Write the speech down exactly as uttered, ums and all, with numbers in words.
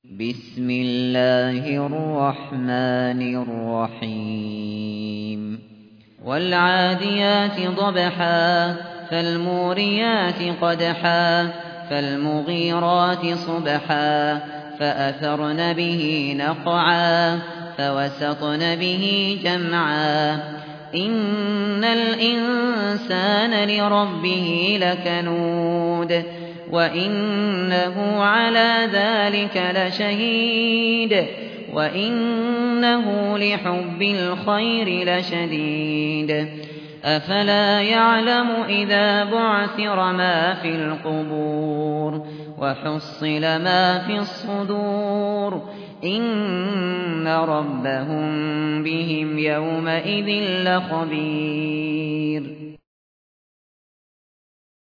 بسم الله الرحمن الرحيم والعاديات ضبحا فالموريات قدحا فالمغيرات صبحا فأثرن به نقعا فوسطن به جمعا إن الإنسان لربه لكنود وإنه على ذلك لشهيد وإنه لحب الخير لشديد أفلا يعلم إذا بعثر ما في القبور وحصل ما في الصدور إن ربهم بهم يومئذ لخبير